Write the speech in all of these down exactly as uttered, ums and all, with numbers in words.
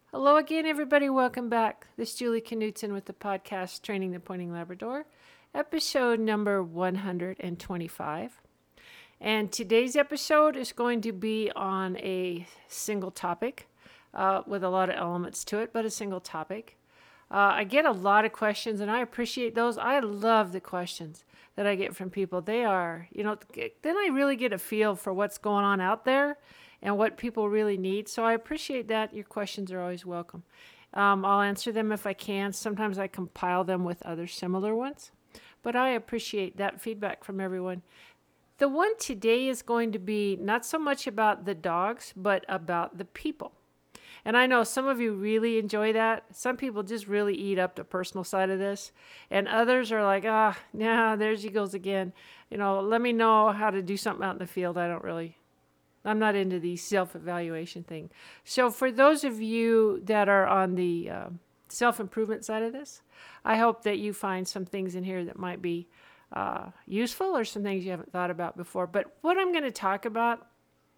Hello again, everybody. Welcome back. This is Julie Knudsen with the podcast Training the Pointing Labrador, episode number one hundred twenty-five. And today's episode is going to be on a single topic uh, with a lot of elements to it, but a single topic. Uh, I get a lot of questions, and I appreciate those. I love the questions that I get from people. They are, you know, then I really get a feel for what's going on out there and what people really need. So I appreciate that. Your questions are always welcome. Um, I'll answer them if I can. Sometimes I compile them with other similar ones, but I appreciate that feedback from everyone. The one today is going to be not so much about the dogs, but about the people. And I know some of you really enjoy that. Some people just really eat up the personal side of this. And others are like, ah, yeah, there she goes again. You know, let me know how to do something out in the field. I don't really, I'm not into the self-evaluation thing. So for those of you that are on the uh, self-improvement side of this, I hope that you find some things in here that might be uh, useful or some things you haven't thought about before. But what I'm going to talk about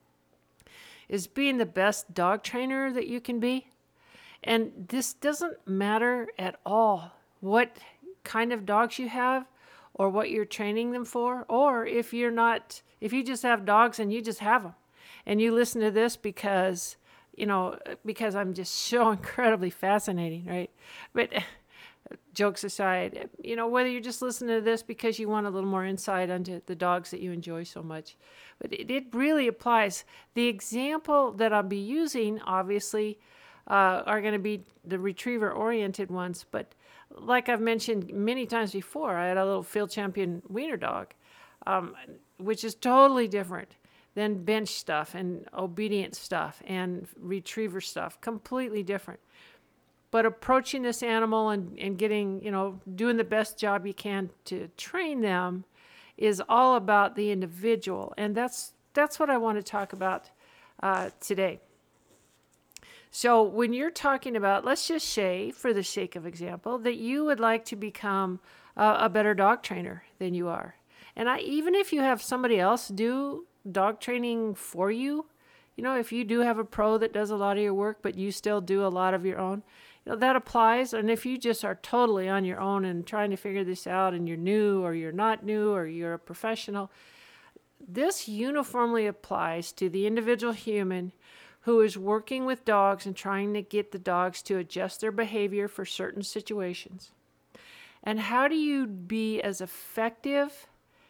is being the best dog trainer that you can be. And this doesn't matter at all what kind of dogs you have or what you're training them for, or if you're not, if you just have dogs and you just have them and you listen to this because, you know, because I'm just so incredibly fascinating, right? But jokes aside, you know, whether you're just listening to this because you want a little more insight into the dogs that you enjoy so much, but it, it really applies. The example that I'll be using, obviously, uh, are going to be the retriever-oriented ones. But like I've mentioned many times before, I had a little field champion wiener dog, um, which is totally different than bench stuff and obedience stuff and retriever stuff. Completely different. But approaching this animal and, and getting, you know, doing the best job you can to train them is all about the individual. And that's that's what I want to talk about uh, today. So when you're talking about, let's just say, for the sake of example, that you would like to become a, a better dog trainer than you are. And I, even if you have somebody else do dog training for you, you know, if you do have a pro that does a lot of your work, but you still do a lot of your own, you know, that applies. And if you just are totally on your own and trying to figure this out and you're new or you're not new or you're a professional, this uniformly applies to the individual human who is working with dogs and trying to get the dogs to adjust their behavior for certain situations. And how do you be as effective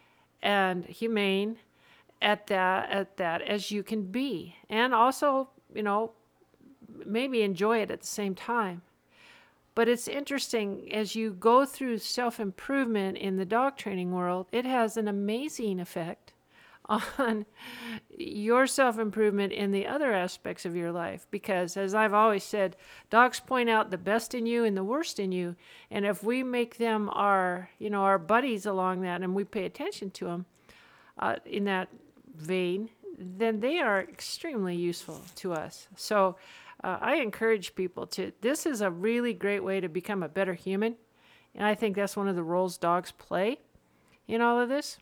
and humane at that at that as you can be, and also, you know, maybe enjoy it at the same time. But it's interesting, as you go through self-improvement in the dog training world, it has an amazing effect on your self-improvement in the other aspects of your life. Because as I've always said, dogs point out the best in you and the worst in you. And if we make them our, you know, our buddies along that and we pay attention to them uh, in that vein, then they are extremely useful to us. So uh, I encourage people to, this is a really great way to become a better human. And I think that's one of the roles dogs play in all of this.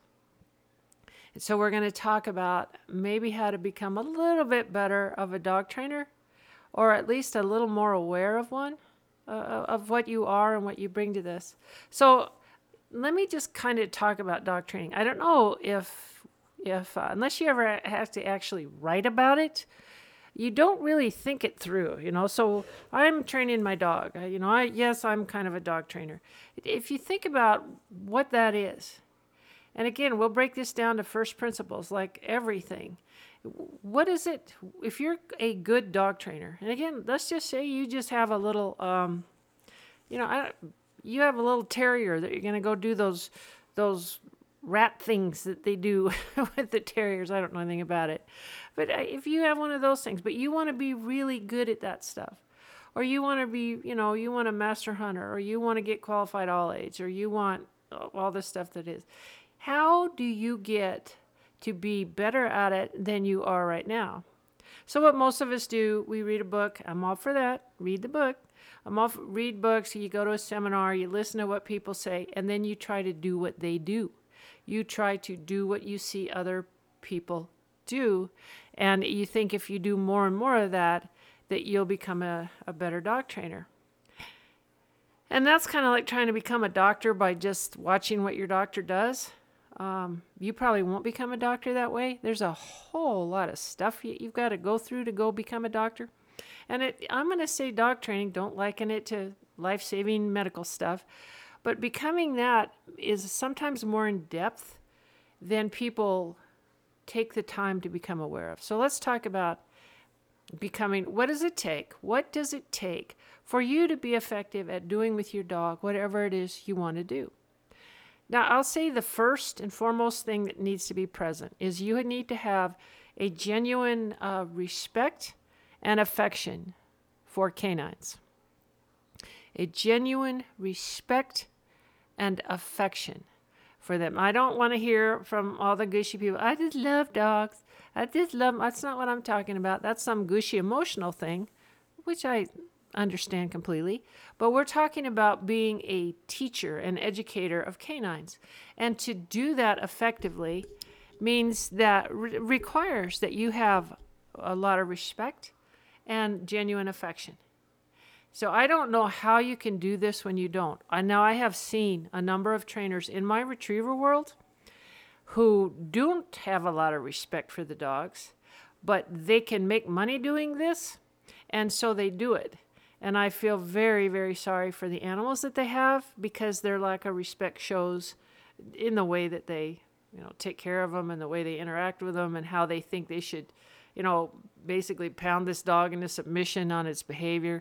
And so we're going to talk about maybe how to become a little bit better of a dog trainer, or at least a little more aware of one, uh, of what you are and what you bring to this. So let me just kind of talk about dog training. I don't know if If uh, unless you ever have to actually write about it, you don't really think it through, you know. So I'm training my dog. I, you know, I yes, I'm kind of a dog trainer. If you think about what that is, and again, we'll break this down to first principles, like everything. What is it? If you're a good dog trainer, and again, let's just say you just have a little, um, you know, I, you have a little terrier that you're going to go do those those. rat things that they do with the terriers. I don't know anything about it. But if you have one of those things, but you want to be really good at that stuff, or you want to be, you know, you want a master hunter, or you want to get qualified all age, or you want all this stuff that is, how do you get to be better at it than you are right now? So what most of us do, we read a book. I'm all for that. Read the book. I'm all for, read books. You go to a seminar, you listen to what people say, and then you try to do what they do. You try to do what you see other people do. And you think if you do more and more of that, that you'll become a, a better dog trainer. And that's kind of like trying to become a doctor by just watching what your doctor does. Um, you probably won't become a doctor that way. There's a whole lot of stuff you, you've got to go through to go become a doctor. And it, I'm going to say dog training, don't liken it to life-saving medical stuff. But becoming that is sometimes more in depth than people take the time to become aware of. So let's talk about becoming, what does it take? What does it take for you to be effective at doing with your dog whatever it is you want to do? Now, I'll say the first and foremost thing that needs to be present is you need to have a genuine uh, respect and affection for canines. A genuine respect and affection for them. I don't want to hear from all the gushy people, I just love dogs. I just love them. That's not what I'm talking about. That's some gushy emotional thing, which I understand completely. But we're talking about being a teacher and educator of canines. And to do that effectively means that re- requires that you have a lot of respect and genuine affection. So I don't know how you can do this when you don't. I know I have seen a number of trainers in my retriever world who don't have a lot of respect for the dogs, but they can make money doing this, and so they do it. And I feel very, very sorry for the animals that they have because their lack of respect shows in the way that they, you know, take care of them and the way they interact with them and how they think they should, you know, basically pound this dog into submission on its behavior.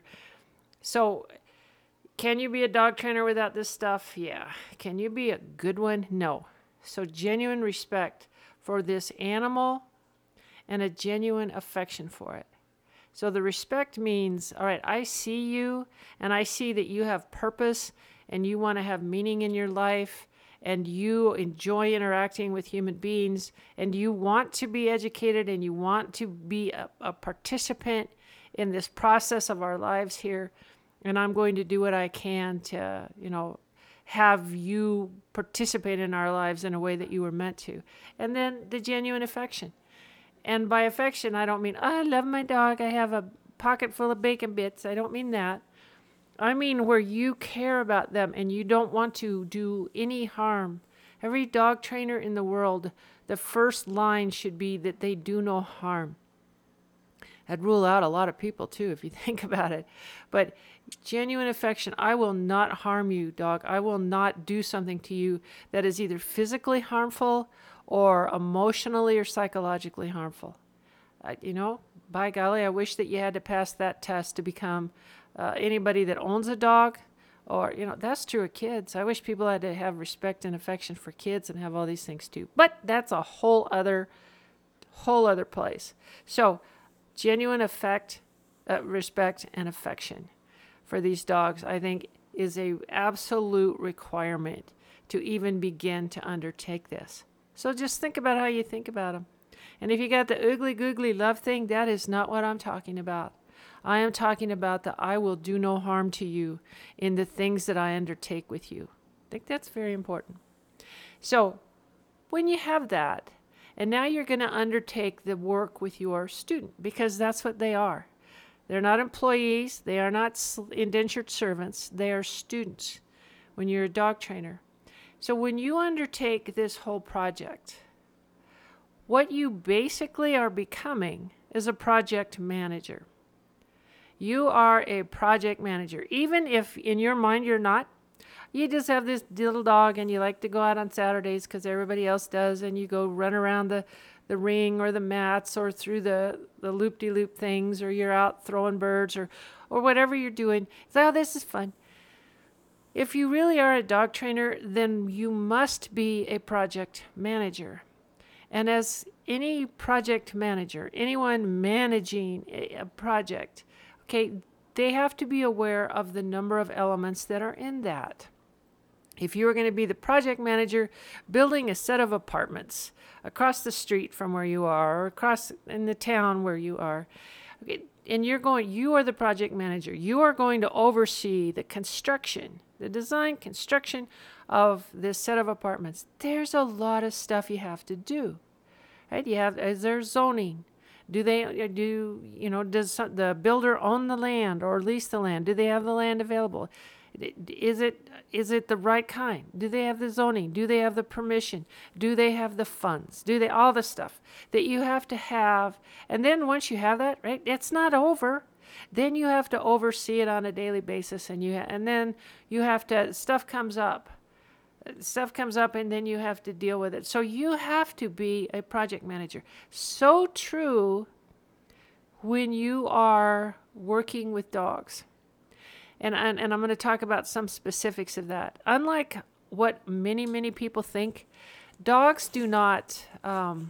So can you be a dog trainer without this stuff? Yeah. Can you be a good one? No. So genuine respect for this animal and a genuine affection for it. So the respect means, all right, I see you and I see that you have purpose and you want to have meaning in your life and you enjoy interacting with human beings and you want to be educated and you want to be a, a participant in this process of our lives here. And I'm going to do what I can to, you know, have you participate in our lives in a way that you were meant to. And then the genuine affection. And by affection, I don't mean, oh, I love my dog. I have a pocket full of bacon bits. I don't mean that. I mean where you care about them and you don't want to do any harm. Every dog trainer in the world, the first line should be that they do no harm. That'd rule out a lot of people too, if you think about it. But genuine affection, I will not harm you, dog. I will not do something to you that is either physically harmful or emotionally or psychologically harmful. Uh, you know, by golly, I wish that you had to pass that test to become uh, anybody that owns a dog. Or, you know, that's true of kids. I wish people had to have respect and affection for kids and have all these things too. But that's a whole other, whole other place. So, genuine affect, uh, respect, and affection for these dogs, I think, is a absolute requirement to even begin to undertake this. So just think about how you think about them. And if you got the oogly googly love thing, that is not what I'm talking about. I am talking about the I will do no harm to you in the things that I undertake with you. I think that's very important. So when you have that, and now you're going to undertake the work with your student, because that's what they are. They're not employees. They are not indentured servants. They are students when you're a dog trainer. So when you undertake this whole project, what you basically are becoming is a project manager. You are a project manager. Even if in your mind you're not, you just have this little dog and you like to go out on Saturdays because everybody else does, and you go run around the, the ring or the mats or through the, the loop-de-loop things, or you're out throwing birds or, or whatever you're doing. It's like, oh, this is fun. If you really are a dog trainer, then you must be a project manager. And as any project manager, anyone managing a project, okay, they have to be aware of the number of elements that are in that. If you are going to be the project manager building a set of apartments across the street from where you are, or across in the town where you are, okay, and you're going, you are the project manager. You are going to oversee the construction, the design, construction of this set of apartments. There's a lot of stuff you have to do, right? You have, is there zoning? Do they do you know? Does some, the builder own the land or lease the land? Do they have the land available? Is it is it the right kind? Do they have the zoning? Do they have the permission? Do they have the funds? Do they all the stuff that you have to have? And then once you have that, right, it's not over. Then you have to oversee it on a daily basis, and you ha- and then you have to stuff comes up. Stuff comes up and then you have to deal with it. So you have to be a project manager. So true when you are working with dogs. And, and, and I'm going to talk about some specifics of that. Unlike what many, many people think, dogs do not, um,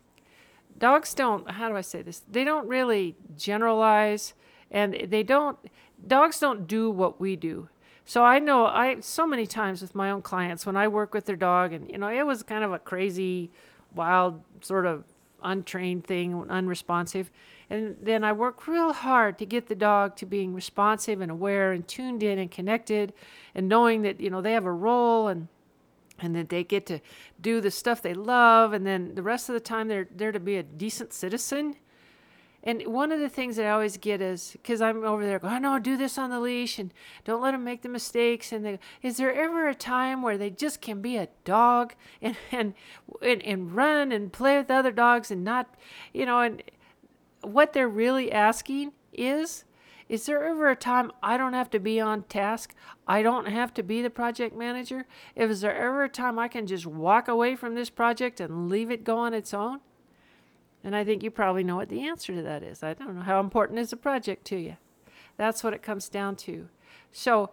dogs don't, how do I say this? They don't really generalize, and they don't, dogs don't do what we do. So I know I, so many times with my own clients, when I work with their dog, and, you know, it was kind of a crazy, wild, sort of untrained thing, unresponsive. And then I work real hard to get the dog to being responsive and aware and tuned in and connected, and knowing that, you know, they have a role, and and that they get to do the stuff they love. And then the rest of the time they're there to be a decent citizen. And one of the things that I always get is, because I'm over there going, oh, no, do this on the leash and don't let them make the mistakes. And they, is there ever a time where they just can be a dog and, and, and, and run and play with other dogs and not, you know, and what they're really asking is, is there ever a time I don't have to be on task? I don't have to be the project manager? Is there ever a time I can just walk away from this project and leave it go on its own? And I think you probably know what the answer to that is. I don't know. How important is the project to you? That's what it comes down to. So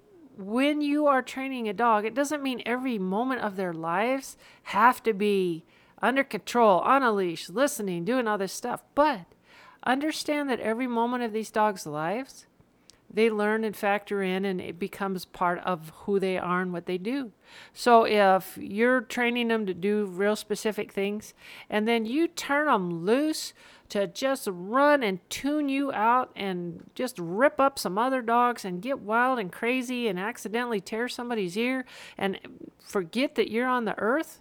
when you are training a dog, it doesn't mean every moment of their lives have to be under control, on a leash, listening, doing all this stuff. But understand that every moment of these dogs' lives, they learn and factor in, and it becomes part of who they are and what they do. So if you're training them to do real specific things, and then you turn them loose to just run and tune you out and just rip up some other dogs and get wild and crazy and accidentally tear somebody's ear and forget that you're on the earth,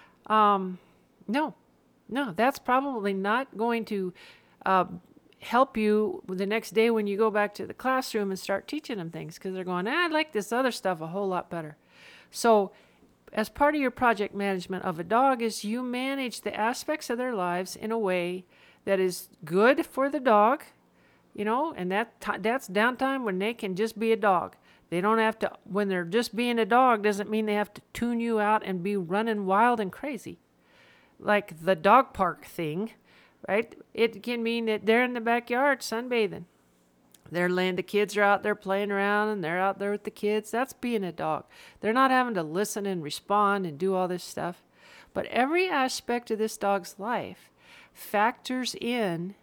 um, no, no, that's probably not going to uh, help you the next day when you go back to the classroom and start teaching them things, because they're going, ah, I like this other stuff a whole lot better. So as part of your project management of a dog is you manage the aspects of their lives in a way that is good for the dog, you know, and that t- that's downtime when they can just be a dog. They don't have to, when they're just being a dog, doesn't mean they have to tune you out and be running wild and crazy. Like the dog park thing, right? It can mean that they're in the backyard sunbathing. They're laying, the kids are out there playing around and they're out there with the kids. That's being a dog. They're not having to listen and respond and do all this stuff. But every aspect of this dog's life factors in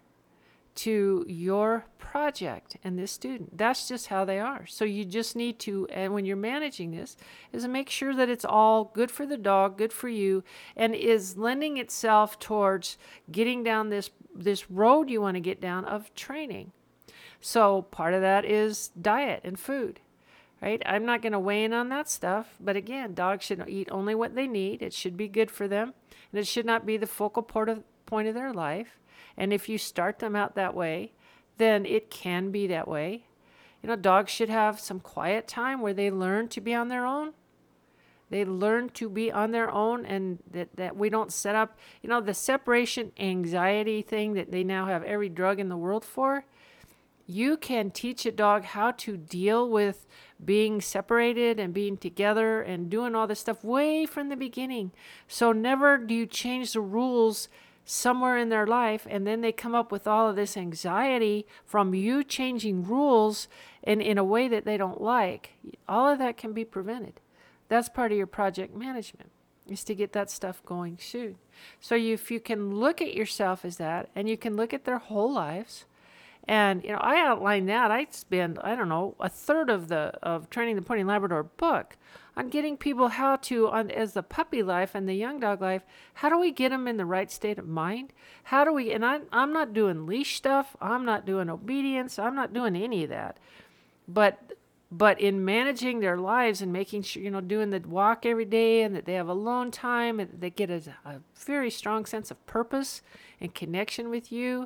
to your project and this student. That's just how they are. So you just need to, and when you're managing this, is to make sure that it's all good for the dog, good for you, and is lending itself towards getting down this this road you want to get down of training. So part of that is diet and food, right? I'm not going to weigh in on that stuff, but again, dogs should eat only what they need. It should be good for them, and it should not be the focal point of, point of their life. And if you start them out that way, then it can be that way. You know, dogs should have some quiet time where they learn to be on their own. They learn to be on their own, and that, that we don't set up, you know, the separation anxiety thing that they now have every drug in the world for. You can teach a dog how to deal with being separated and being together and doing all this stuff way from the beginning. So never do you change the rules somewhere in their life, and then they come up with all of this anxiety from you changing rules in, in a way that they don't like. All of that can be prevented. That's part of your project management, is to get that stuff going soon. So you, if you can look at yourself as that, and you can look at their whole lives, and you know, I outline that. I spend, I don't know, a third of the of Training the Pointing Labrador book on getting people how to, on as the puppy life and the young dog life, how do we get them in the right state of mind? How do we, and I, I'm not doing leash stuff. I'm not doing obedience. I'm not doing any of that. But but in managing their lives and making sure, you know, doing the walk every day, and that they have alone time, and they get a, a very strong sense of purpose and connection with you.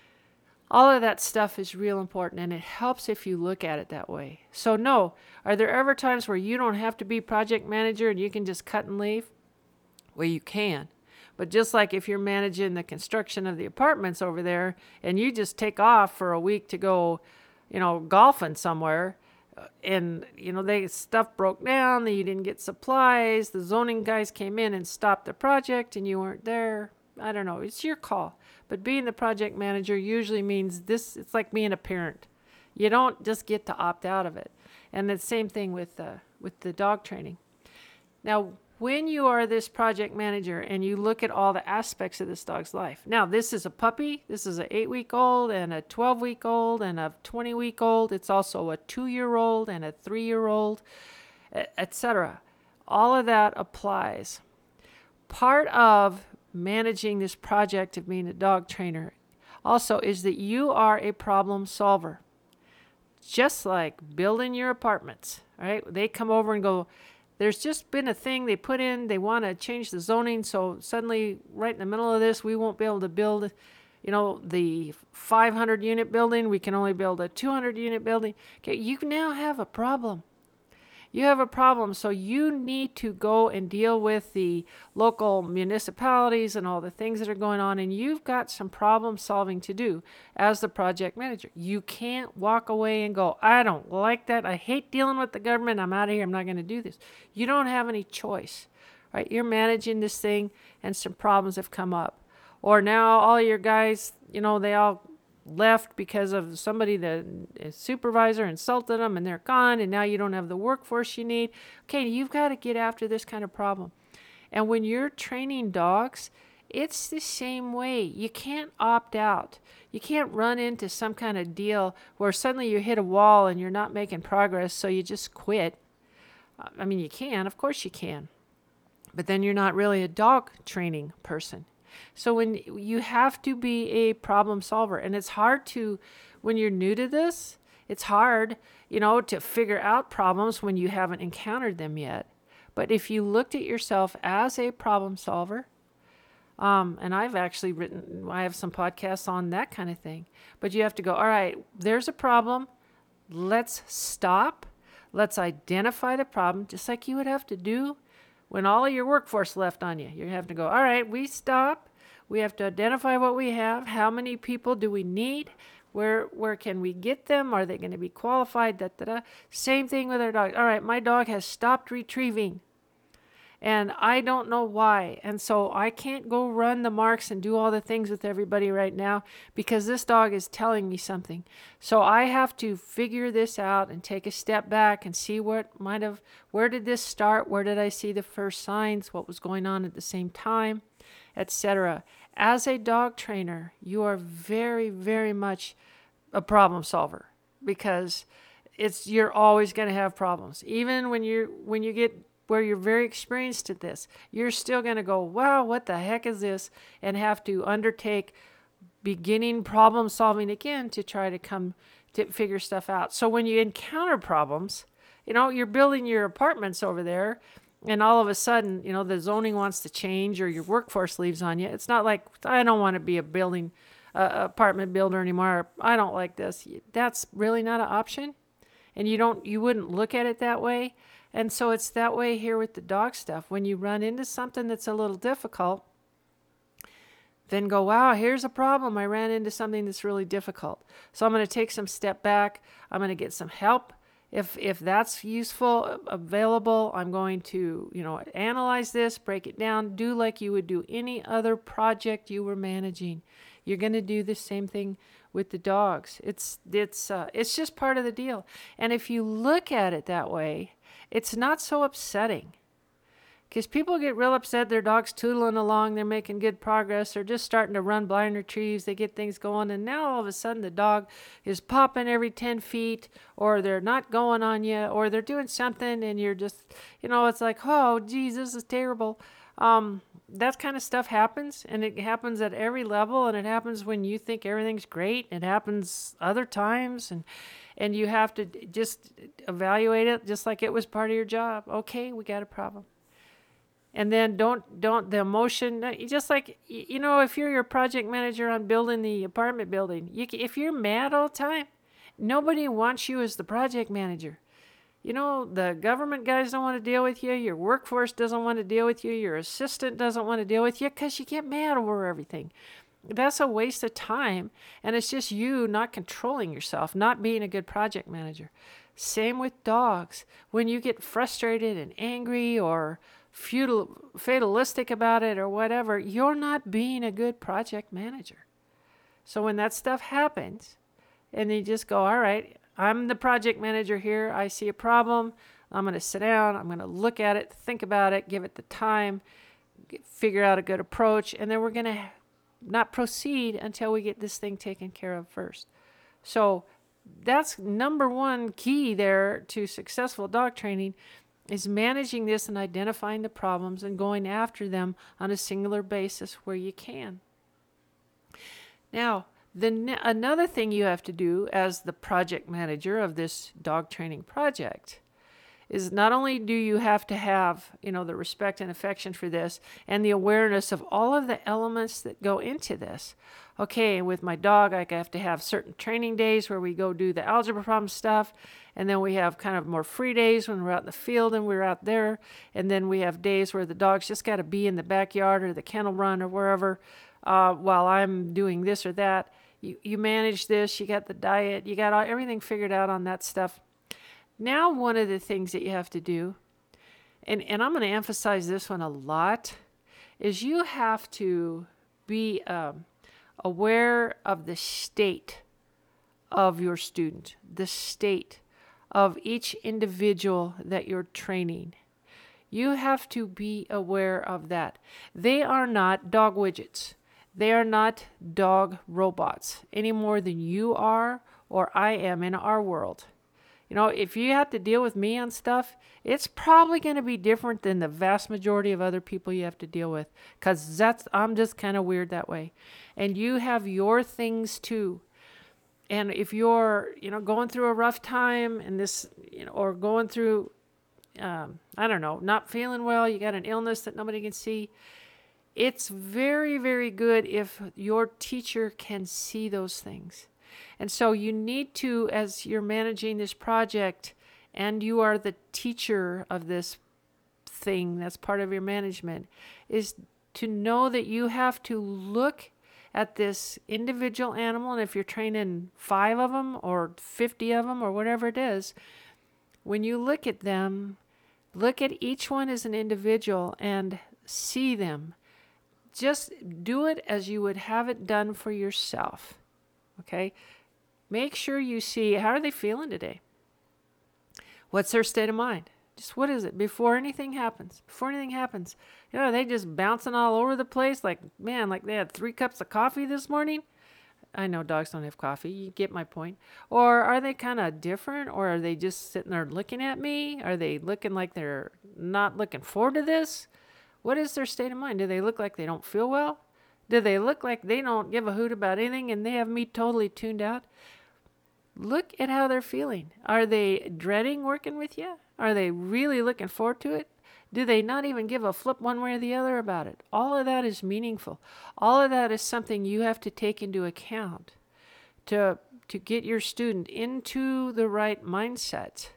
All of that stuff is real important, and it helps if you look at it that way. So no, are there ever times where you don't have to be project manager and you can just cut and leave? Well, you can. But just like if you're managing the construction of the apartments over there and you just take off for a week to go, you know, golfing somewhere, and, you know, they stuff broke down, you didn't get supplies, the zoning guys came in and stopped the project and you weren't there. I don't know. It's your call. But being the project manager usually means this. It's like being a parent. You don't just get to opt out of it. And the same thing with uh, with the dog training. Now, when you are this project manager and you look at all the aspects of this dog's life. Now, this is a puppy. This is an eight-week-old and a twelve-week-old and a twenty-week-old. It's also a two-year-old and a three-year-old, et cetera. All of that applies. Part of managing this project of being a dog trainer also is that you are a problem solver. Just like building your apartments, right? They come over and go, there's just been a thing they put in, they want to change the zoning, so suddenly right in the middle of this, we won't be able to build, you know, the five hundred unit building, we can only build a two hundred unit building. Okay, you now have a problem. You have a problem, so you need to go and deal with the local municipalities and all the things that are going on, and you've got some problem solving to do as the project manager. You can't walk away and go, I don't like that. I hate dealing with the government. I'm out of here. I'm not going to do this. You don't have any choice, right? You're managing this thing, and some problems have come up. Or now all your guys, you know, they all left because of somebody, the supervisor insulted them and they're gone, and now you don't have the workforce you need. Okay, you've got to get after this kind of problem. And when you're training dogs, it's the same way. You can't opt out. You can't run into some kind of deal where suddenly you hit a wall and you're not making progress, so you just quit. I mean, you can, of course you can, but then you're not really a dog training person. So when you have to be a problem solver, and it's hard to, when you're new to this, it's hard, you know, to figure out problems when you haven't encountered them yet. But if you looked at yourself as a problem solver, um, and I've actually written, I have some podcasts on that kind of thing, but you have to go, all right, there's a problem. Let's stop. Let's identify the problem, just like you would have to do when all of your workforce left on you. You have to go, all right, we stop. We have to identify what we have. How many people do we need? Where where can we get them? Are they going to be qualified? Da, da, da. Same thing with our dog. All right, my dog has stopped retrieving, and I don't know why. And so I can't go run the marks and do all the things with everybody right now because this dog is telling me something. So I have to figure this out and take a step back and see what might have, where did this start? Where did I see the first signs? What was going on at the same time, et cetera. As a dog trainer, you are very, very much a problem solver because it's you're always going to have problems. Even when you when you get where you're very experienced at this, you're still going to go, wow, what the heck is this? And have to undertake beginning problem solving again to try to come to figure stuff out. So when you encounter problems, you know, you're building your apartments over there, and all of a sudden, you know, the zoning wants to change or your workforce leaves on you. It's not like, I don't want to be a building, uh, apartment builder anymore. I don't like this. That's really not an option. And you don't, you wouldn't look at it that way. And so it's that way here with the dog stuff. When you run into something that's a little difficult, then go, wow, here's a problem. I ran into something that's really difficult. So I'm going to take some step back. I'm going to get some help. If if that's useful, available, I'm going to, you know, analyze this, break it down, do like you would do any other project you were managing. You're going to do the same thing with the dogs. It's it's uh, it's just part of the deal. And if you look at it that way, it's not so upsetting. Because people get real upset, their dog's tootling along, they're making good progress, they're just starting to run blind retrieves, they get things going, and now all of a sudden the dog is popping every ten feet, or they're not going on you, or they're doing something, and you're just, you know, it's like, oh, geez, this is terrible. Um, that kind of stuff happens, and it happens at every level, and it happens when you think everything's great. It happens other times, and and you have to just evaluate it just like it was part of your job. Okay, we got a problem. And then don't, don't the emotion, just like, you know, if you're your project manager on building the apartment building, you, if you're mad all the time, nobody wants you as the project manager. You know, the government guys don't want to deal with you. Your workforce doesn't want to deal with you. Your assistant doesn't want to deal with you because you get mad over everything. That's a waste of time. And it's just you not controlling yourself, not being a good project manager. Same with dogs. When you get frustrated and angry or Feudal, fatalistic about it or whatever, you're not being a good project manager. So when that stuff happens and you just go, all right, I'm the project manager here. I see a problem. I'm going to sit down. I'm going to look at it, think about it, give it the time, figure out a good approach. And then we're going to not proceed until we get this thing taken care of first. So that's number one key there to successful dog training, is managing this and identifying the problems and going after them on a singular basis where you can. Now, the ne- another thing you have to do as the project manager of this dog training project is not only do you have to have, you know, the respect and affection for this and the awareness of all of the elements that go into this. Okay, with my dog, I have to have certain training days where we go do the algebra problem stuff. And then we have kind of more free days when we're out in the field and we're out there. And then we have days where the dog's just got to be in the backyard or the kennel run or wherever uh, while I'm doing this or that. You, you manage this, you got the diet, you got all, everything figured out on that stuff. Now, one of the things that you have to do, and, and I'm going to emphasize this one a lot, is you have to be um, aware of the state of your student, the state of each individual that you're training. You have to be aware of that. They are not dog widgets. They are not dog robots any more than you are or I am in our world. You know, if you have to deal with me on stuff, it's probably going to be different than the vast majority of other people you have to deal with, because that's I'm just kind of weird that way. And you have your things too. And if you're, you know, going through a rough time and this, you know, or going through, um, I don't know, not feeling well, you got an illness that nobody can see, it's very, very good if your teacher can see those things. And so you need to, as you're managing this project and you are the teacher of this thing that's part of your management, is to know that you have to look at this individual animal. And if you're training five of them or fifty of them or whatever it is, when you look at them, look at each one as an individual and see them. Just do it as you would have it done for yourself. Okay? Make sure you see, how are they feeling today? What's their state of mind? Just what is it before anything happens? Before anything happens, you know, are they just bouncing all over the place? Like, man, like they had three cups of coffee this morning? I know dogs don't have coffee. You get my point. Or are they kind of different? Or are they just sitting there looking at me? Are they looking like they're not looking forward to this? What is their state of mind? Do they look like they don't feel well? Do they look like they don't give a hoot about anything and they have me totally tuned out? Look at how they're feeling. Are they dreading working with you? Are they really looking forward to it? Do they not even give a flip one way or the other about it? All of that is meaningful. All of that is something you have to take into account to, to get your student into the right mindset,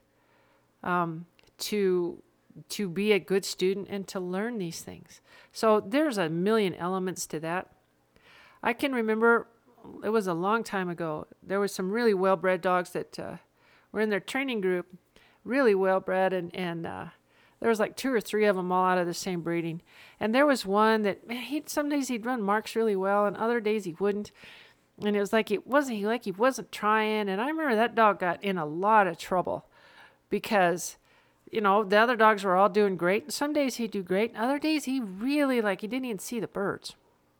um, to, to be a good student and to learn these things. So there's a million elements to that. I can remember, it was a long time ago, there was some really well-bred dogs that uh, were in their training group, really well-bred, and, and uh, there was like two or three of them all out of the same breeding. And there was one that, man, he'd, some days he'd run marks really well, and other days he wouldn't. And it was like it wasn't like he wasn't trying. And I remember that dog got in a lot of trouble because, you know, the other dogs were all doing great. And some days he'd do great. And other days he really, like, he didn't even see the birds.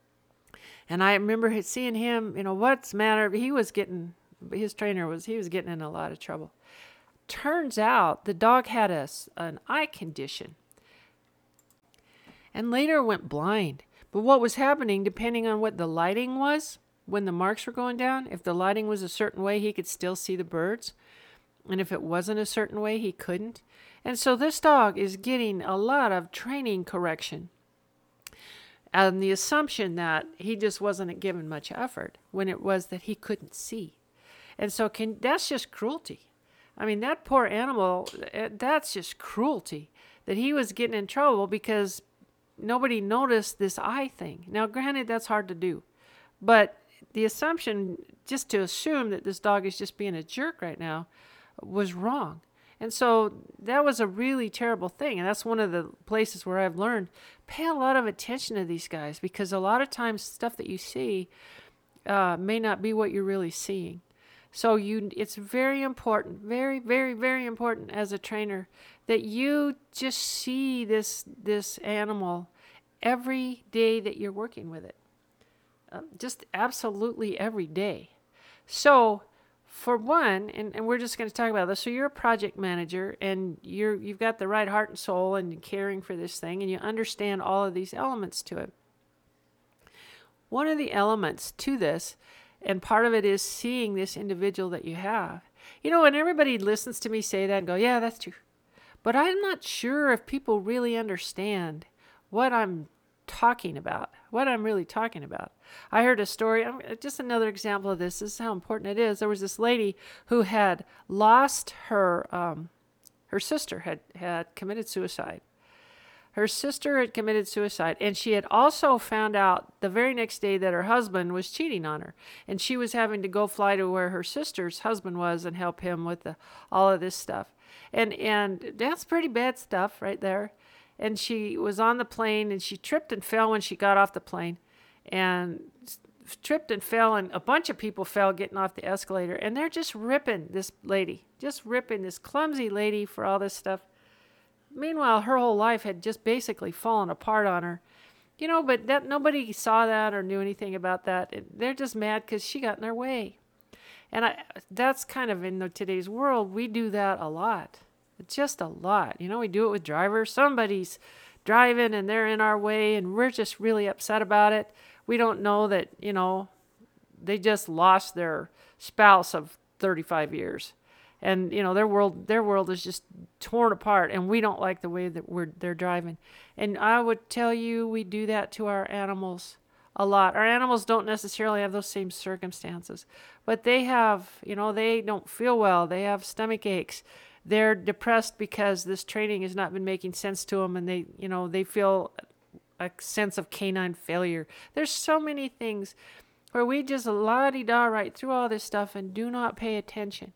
And I remember seeing him, you know, what's the matter? He was getting, his trainer was, he was getting in a lot of trouble. Turns out the dog had a, an eye condition and later went blind. But what was happening, depending on what the lighting was, when the marks were going down, if the lighting was a certain way, he could still see the birds. And if it wasn't a certain way, he couldn't. And so this dog is getting a lot of training correction and the assumption that he just wasn't given much effort when it was that he couldn't see. And so can that's just cruelty. I mean, that poor animal, that's just cruelty that he was getting in trouble because nobody noticed this eye thing. Now, granted, that's hard to do. But the assumption, just to assume that this dog is just being a jerk right now, was wrong. And so that was a really terrible thing. And that's one of the places where I've learned, pay a lot of attention to these guys, because a lot of times stuff that you see uh, may not be what you're really seeing. So you, it's very important, very, very, very important as a trainer that you just see this, this animal every day that you're working with it. Uh, just absolutely every day. So for one, and, and we're just going to talk about this. So you're a project manager and you're, you've got the right heart and soul and caring for this thing, and you understand all of these elements to it. One of the elements to this, and part of it is seeing this individual that you have. You know, and everybody listens to me say that and go, yeah, that's true. But I'm not sure if people really understand what I'm talking about, what I'm really talking about. I heard a story, just another example of this. This is how important it is. There was this lady who had lost her, um, her sister had, had committed suicide. Her sister had committed suicide, and she had also found out the very next day that her husband was cheating on her, and she was having to go fly to where her sister's husband was and help him with the, all of this stuff. And, and that's pretty bad stuff right there. And she was on the plane, and she tripped and fell when she got off the plane, and tripped and fell, and a bunch of people fell getting off the escalator, and they're just ripping this lady, just ripping this clumsy lady for all this stuff. Meanwhile, her whole life had just basically fallen apart on her. You know, but that nobody saw that or knew anything about that. They're just mad because she got in their way. And I, that's kind of in the, today's world, we do that a lot. Just a lot. You know, we do it with drivers. Somebody's driving and they're in our way and we're just really upset about it. We don't know that, you know, they just lost their spouse of thirty-five years. And, you know, their world their world is just torn apart, and we don't like the way that we're they're driving. And I would tell you, we do that to our animals a lot. Our animals don't necessarily have those same circumstances, but they have, you know, they don't feel well. They have stomach aches. They're depressed because this training has not been making sense to them, and they, you know, they feel a sense of canine failure. There's so many things where we just la-di-da right through all this stuff and do not pay attention.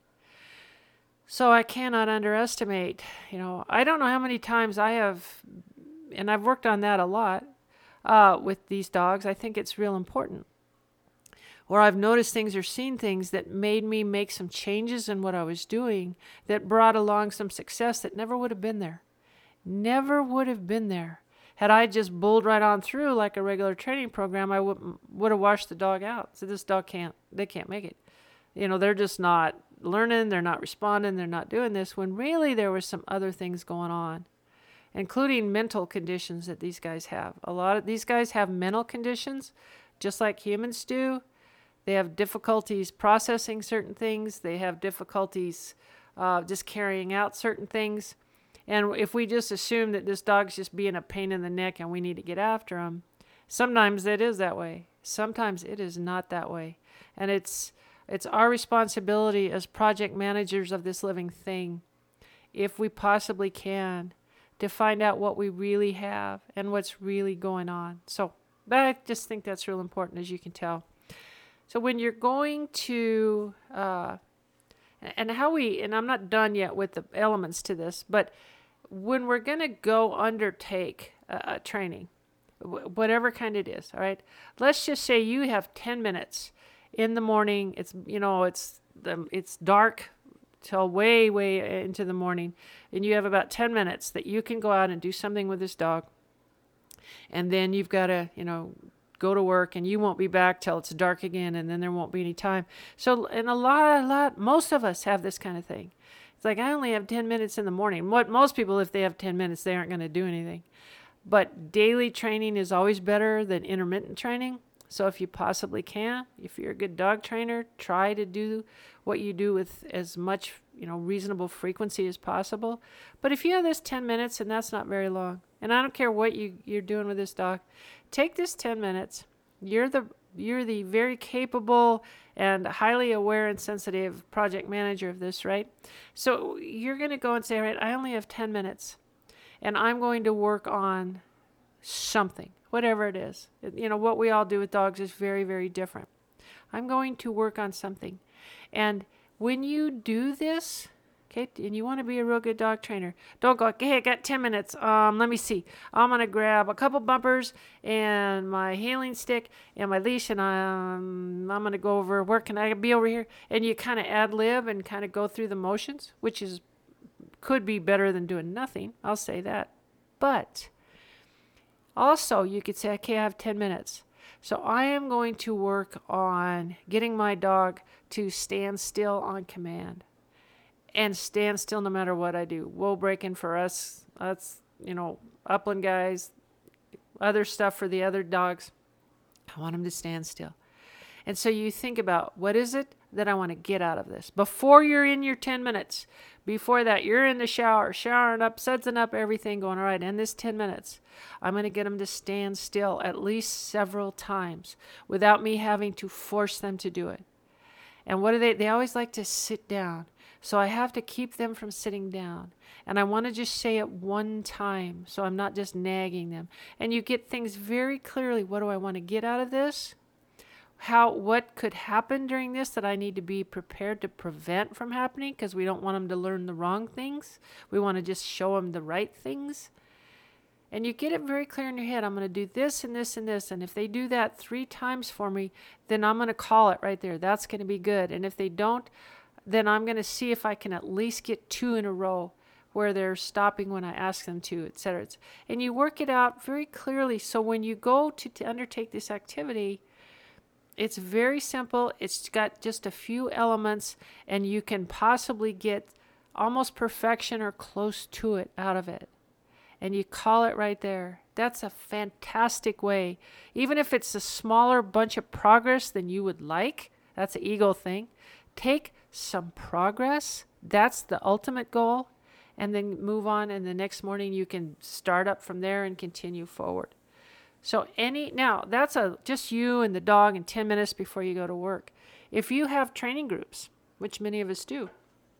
So I cannot underestimate, you know, I don't know how many times I have, and I've worked on that a lot uh, with these dogs. I think it's real important. Where I've noticed things or seen things that made me make some changes in what I was doing that brought along some success that never would have been there. Never would have been there. Had I just bowled right on through like a regular training program, I would would have washed the dog out. So this dog can't, they can't make it. You know, they're just not learning, they're not responding, they're not doing this, when really there was some other things going on, including mental conditions that these guys have. A lot of these guys have mental conditions, just like humans do. They have difficulties processing certain things. They have difficulties uh, just carrying out certain things. And if we just assume that this dog's just being a pain in the neck and we need to get after him, sometimes it is that way. Sometimes it is not that way. And it's it's our responsibility as project managers of this living thing, if we possibly can, to find out what we really have and what's really going on. So I just think that's real important, as you can tell. So when you're going to, uh, and how we, and I'm not done yet with the elements to this, but when we're going to go undertake a, a training, whatever kind it is, all right, let's just say you have ten minutes in the morning. It's, you know, it's, the, it's dark till way, way into the morning, and you have about ten minutes that you can go out and do something with this dog. And then you've got to, you know, go to work, and you won't be back till it's dark again, and then there won't be any time. So, and a lot, a lot, most of us have this kind of thing. It's like, I only have ten minutes in the morning. What most people, if they have ten minutes, they aren't going to do anything. But daily training is always better than intermittent training. So if you possibly can, if you're a good dog trainer, try to do what you do with as much, you know, reasonable frequency as possible. But if you have this ten minutes, and that's not very long, and I don't care what you, you're doing with this dog, take this ten minutes. You're the you're the very capable and highly aware and sensitive project manager of this, right? So you're going to go and say, all right, I only have ten minutes, and I'm going to work on something, whatever it is. You know, what we all do with dogs is very, very different. I'm going to work on something. And when you do this, okay, and you want to be a real good dog trainer, don't go, hey, I got ten minutes. Um, let me see. I'm going to grab a couple bumpers and my healing stick and my leash, and um, I'm going to go over, where can I be over here? And you kind of ad lib and kind of go through the motions, which is could be better than doing nothing. I'll say that. But also, you could say, okay, I have ten minutes. So I am going to work on getting my dog to stand still on command and stand still no matter what I do. Wool breaking for us, that's, you know, upland guys, other stuff for the other dogs. I want them to stand still. And so you think about, what is it that I want to get out of this? Before you're in your ten minutes, before that, you're in the shower, showering up, sudsing up everything, going, all right, in this ten minutes, I'm going to get them to stand still at least several times without me having to force them to do it. And what do they, they always like to sit down. So I have to keep them from sitting down. And I want to just say it one time, so I'm not just nagging them. And you get things very clearly. What do I want to get out of this? How, what could happen during this that I need to be prepared to prevent from happening, because we don't want them to learn the wrong things. We want to just show them the right things. And you get it very clear in your head. I'm going to do this and this and this. And if they do that three times for me, then I'm going to call it right there. That's going to be good. And if they don't, then I'm going to see if I can at least get two in a row where they're stopping when I ask them to, et cetera. And you work it out very clearly. So when you go to, to undertake this activity, it's very simple. It's got just a few elements, and you can possibly get almost perfection or close to it out of it. And you call it right there. That's a fantastic way. Even if it's a smaller bunch of progress than you would like, that's an ego thing. Take some progress. That's the ultimate goal. And then move on, and the next morning you can start up from there and continue forward. So any now that's a just you and the dog in ten minutes before you go to work. If you have training groups, which many of us do.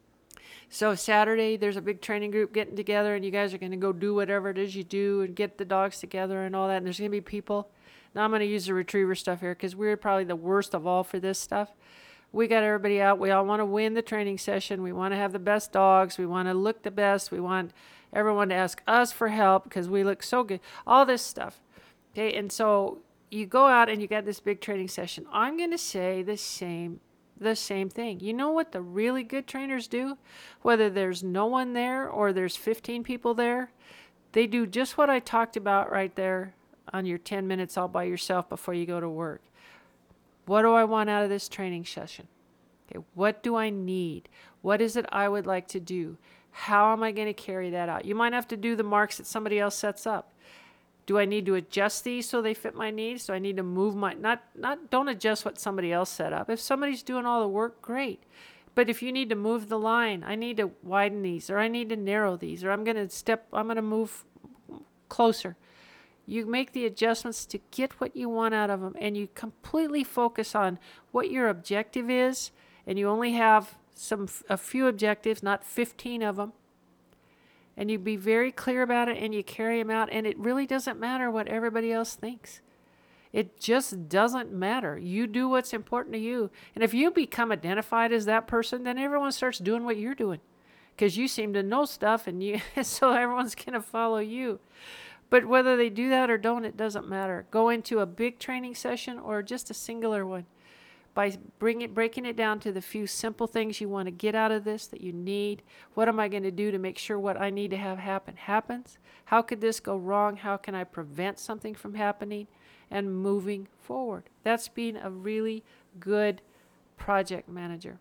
So Saturday there's a big training group getting together, and you guys are going to go do whatever it is you do and get the dogs together and all that. And there's going to be people. Now I'm going to use the retriever stuff here because we're probably the worst of all for this stuff. We got everybody out. We all want to win the training session. We want to have the best dogs. We want to look the best. We want everyone to ask us for help because we look so good. All this stuff. Okay, and so you go out and you got this big training session. I'm going to say the same the same thing. You know what the really good trainers do? Whether there's no one there or there's fifteen people there, they do just what I talked about right there on your ten minutes all by yourself before you go to work. What do I want out of this training session? Okay, what do I need? What is it I would like to do? How am I going to carry that out? You might have to do the marks that somebody else sets up. Do I need to adjust these so they fit my needs? Do I need to move my, not, not, don't adjust what somebody else set up. If somebody's doing all the work, great. But if you need to move the line, I need to widen these, or I need to narrow these, or I'm going to step, I'm going to move closer. You make the adjustments to get what you want out of them, and you completely focus on what your objective is, and you only have some, a few objectives, not fifteen of them. And you be very clear about it, and you carry them out, and it really doesn't matter what everybody else thinks. It just doesn't matter. You do what's important to you. And if you become identified as that person, then everyone starts doing what you're doing because you seem to know stuff, and you so everyone's going to follow you. But whether they do that or don't, it doesn't matter. Go into a big training session or just a singular one. By bring it, breaking it down to the few simple things you want to get out of this that you need. What am I going to do to make sure what I need to have happen happens? How could this go wrong? How can I prevent something from happening? And moving forward. That's being a really good project manager.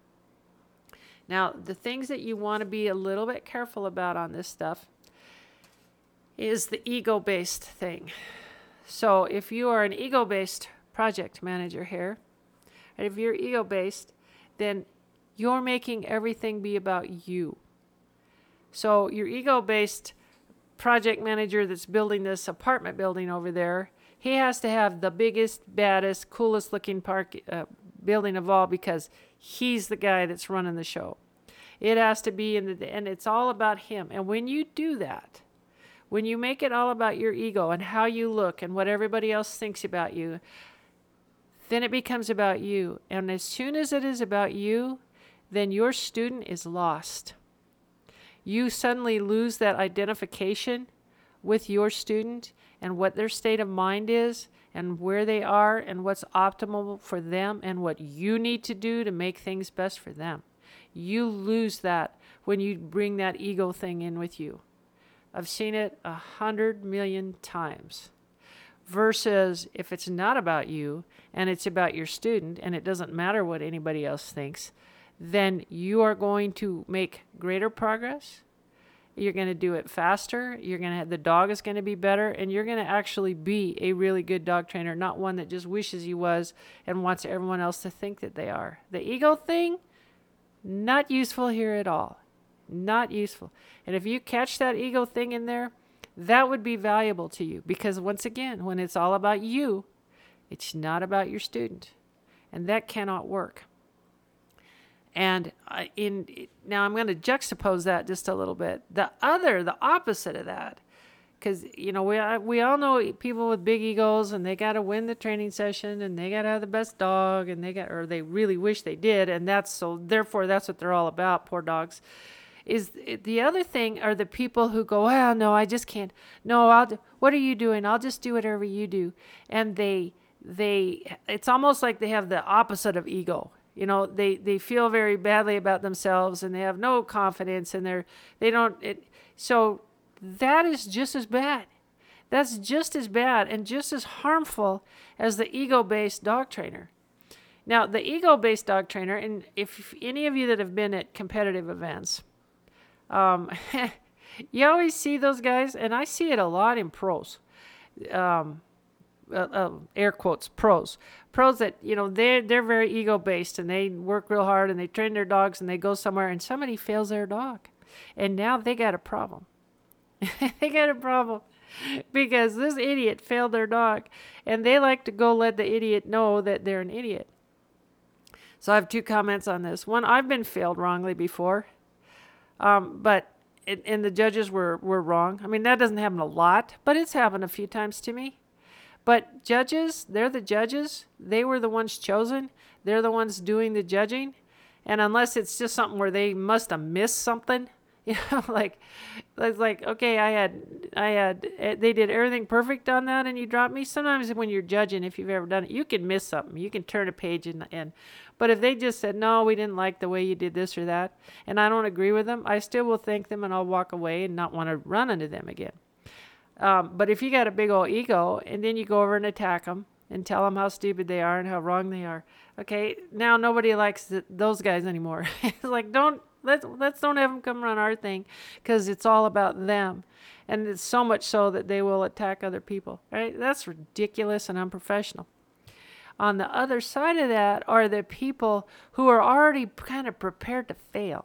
Now, the things that you want to be a little bit careful about on this stuff is the ego-based thing. So if you are an ego-based project manager here, and if you're ego-based, then You're making everything be about you. So your ego-based project manager that's building this apartment building over there, he has to have the biggest, baddest, coolest looking park uh, building of all because he's the guy that's running the show. It has to be in the, and it's all about him. And when you do that, when you make it all about your ego and how you look and what everybody else thinks about you, then it becomes about you. And as soon as it is about you, then your student is lost. You suddenly lose that identification with your student and what their state of mind is and where they are and what's optimal for them and what you need to do to make things best for them. You lose that when you bring that ego thing in with you. I've seen it a hundred million times. Versus if it's not about you and it's about your student and it doesn't matter what anybody else thinks, then you are going to make greater progress. You're going to do it faster. You're going to have, the dog is going to be better, and you're going to actually be a really good dog trainer, not one that just wishes he was and wants everyone else to think that they are. The ego thing, not useful here at all. Not useful. And if you catch that ego thing in there, that would be valuable to you because once again, when it's all about you, it's not about your student, and that cannot work. And uh, in now I'm going to juxtapose that just a little bit. The other, the opposite of that, because you know we we all know people with big egos and they got to win the training session and they got to have the best dog and they got or they really wish they did, and that's so therefore that's what they're all about. Poor dogs. Is the other thing are the people who go, well, no, I just can't. No, I'll. Do, what are you doing? I'll just do whatever you do. And they they it's almost like they have the opposite of ego. You know, they, they feel very badly about themselves and they have no confidence and they're, they don't, it, so that is just as bad. That's just as bad and just as harmful as the ego-based dog trainer. Now, the ego-based dog trainer, and if any of you that have been at competitive events, um, you always see those guys, and I see it a lot in pros. Um, Uh, uh, air quotes, pros. Pros that, you know, they're, they're very ego-based and they work real hard and they train their dogs and they go somewhere and somebody fails their dog. And now they got a problem. They got a problem because this idiot failed their dog and they like to go let the idiot know that they're an idiot. So I have two comments on this. One, I've been failed wrongly before, um, but it, and the judges were, were wrong. I mean, that doesn't happen a lot, but it's happened a few times to me. But judges, they're the judges. They were the ones chosen. They're the ones doing the judging. And unless it's just something where they must have missed something, you know, like, it's like, okay, I had, I had, they did everything perfect on that and you dropped me. Sometimes when you're judging, if you've ever done it, you can miss something. You can turn a page and, and but if they just said, no, we didn't like the way you did this or that, and I don't agree with them, I still will thank them and I'll walk away and not want to run into them again. Um, but if you got a big old ego and then you go over and attack them and tell them how stupid they are and how wrong they are, okay, now nobody likes th- those guys anymore. It's like, don't, let's, let's don't have them come run our thing because it's all about them. And it's so much so that they will attack other people, right? That's ridiculous and unprofessional. On the other side of that are the people who are already kind of prepared to fail.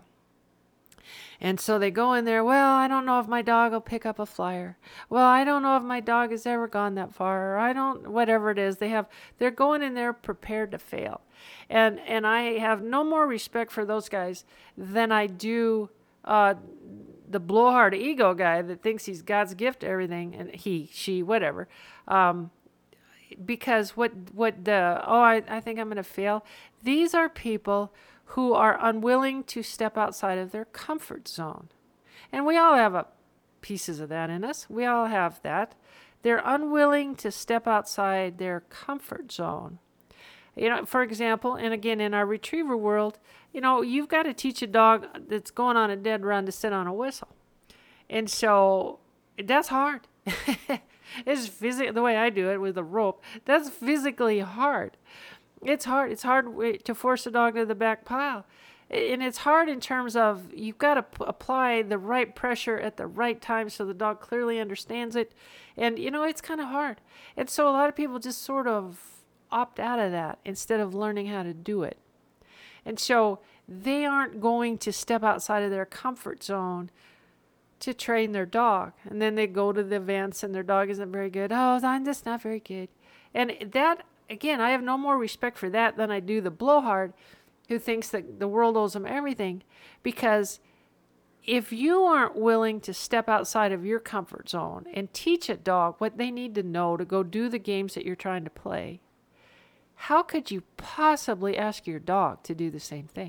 And so they go in there, well, I don't know if my dog will pick up a flyer. Well, I don't know if my dog has ever gone that far. Or I don't, whatever it is. They have, they're going in there prepared to fail. And and I have no more respect for those guys than I do uh, the blowhard ego guy that thinks he's God's gift to everything. And he, she, whatever. Um, because what, what the, oh, I, I think I'm going to fail. These are people who are unwilling to step outside of their comfort zone. And we all have a, pieces of that in us. We all have that. They're unwilling to step outside their comfort zone. You know, for example, and again, in our retriever world, you know, you've got to teach a dog that's going on a dead run to sit on a whistle. And so that's hard. It's physically, the way I do it with a rope, that's physically hard. It's hard. It's hard to force a dog to the back pile. And it's hard in terms of you've got to p- apply the right pressure at the right time so the dog clearly understands it. And, you know, it's kind of hard. And so a lot of people just sort of opt out of that instead of learning how to do it. And so they aren't going to step outside of their comfort zone to train their dog. And then they go to the events and their dog isn't very good. Oh, I'm just not very good. And that, again, I have no more respect for that than I do the blowhard who thinks that the world owes him everything. Because if you aren't willing to step outside of your comfort zone and teach a dog what they need to know to go do the games that you're trying to play, how could you possibly ask your dog to do the same thing?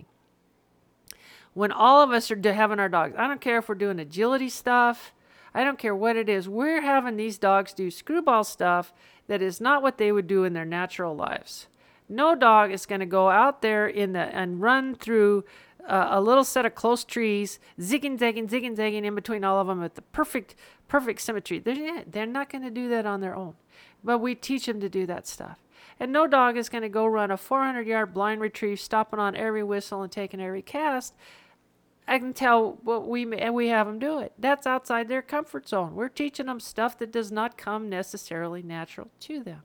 When all of us are having our dogs, I don't care if we're doing agility stuff, I don't care what it is, we're having these dogs do screwball stuff that is not what they would do in their natural lives. No dog is going to go out there in the and run through uh, a little set of close trees, zigging, zagging, zigging, zagging in between all of them with the perfect, perfect symmetry. They're, they're not going to do that on their own. But we teach them to do that stuff. And no dog is going to go run a four hundred yard blind retrieve, stopping on every whistle and taking every cast. I can tell what we and we have them do it. That's outside their comfort zone. We're teaching them stuff that does not come necessarily natural to them.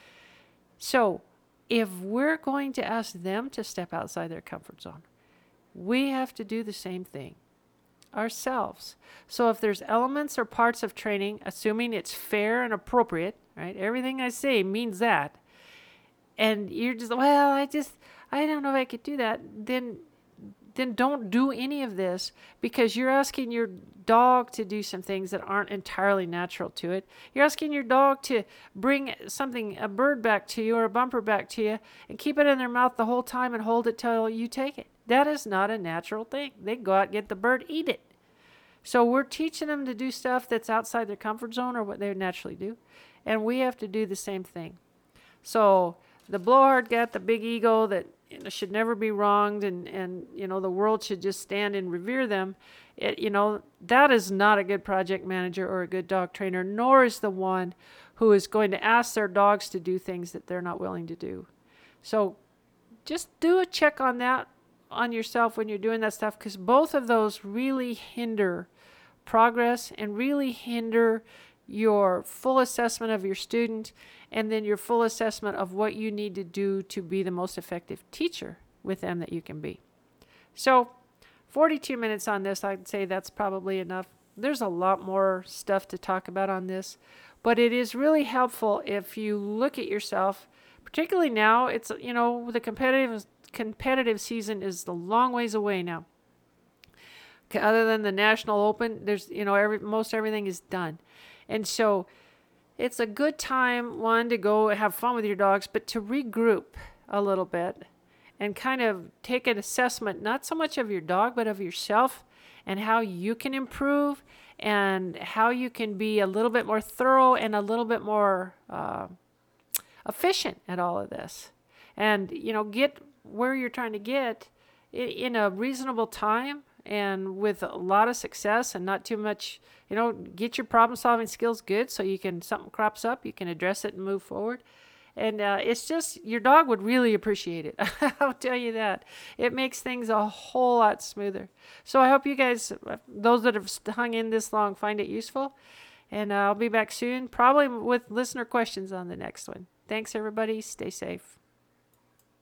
So if we're going to ask them to step outside their comfort zone, we have to do the same thing ourselves. So if there's elements or parts of training, assuming it's fair and appropriate, right? Everything I say means that. And you're just, well, I just, I don't know if I could do that. Then then don't do any of this, because you're asking your dog to do some things that aren't entirely natural to it. You're asking your dog to bring something, a bird back to you or a bumper back to you and keep it in their mouth the whole time and hold it till you take it. That is not a natural thing. They go out, get the bird, eat it. So we're teaching them to do stuff that's outside their comfort zone or what they would naturally do. And we have to do the same thing. So the blowhard got the big ego that, you know, should never be wronged, and, and you know the world should just stand and revere them. It, you know, that is not a good project manager or a good dog trainer, nor is the one who is going to ask their dogs to do things that they're not willing to do. So just do a check on that on yourself when you're doing that stuff, because both of those really hinder progress and really hinder your full assessment of your student, and then your full assessment of what you need to do to be the most effective teacher with them that you can be. So forty-two minutes on this, I'd say that's probably enough. There's a lot more stuff to talk about on this, but it is really helpful if you look at yourself, particularly now. It's, you know, the competitive competitive season is a long ways away now. Other than the National Open, there's, you know, every most everything is done. And so it's a good time, one, to go have fun with your dogs, but to regroup a little bit and kind of take an assessment, not so much of your dog, but of yourself and how you can improve and how you can be a little bit more thorough and a little bit more uh, efficient at all of this. And, you know, get where you're trying to get in a reasonable time and with a lot of success and not too much, you know, get your problem solving skills good so you can, something crops up, you can address it and move forward. And uh, it's just, your dog would really appreciate it. I'll tell you that. It makes things a whole lot smoother. So I hope you guys, those that have hung in this long, find it useful. And uh, I'll be back soon, probably with listener questions on the next one. Thanks, everybody. Stay safe.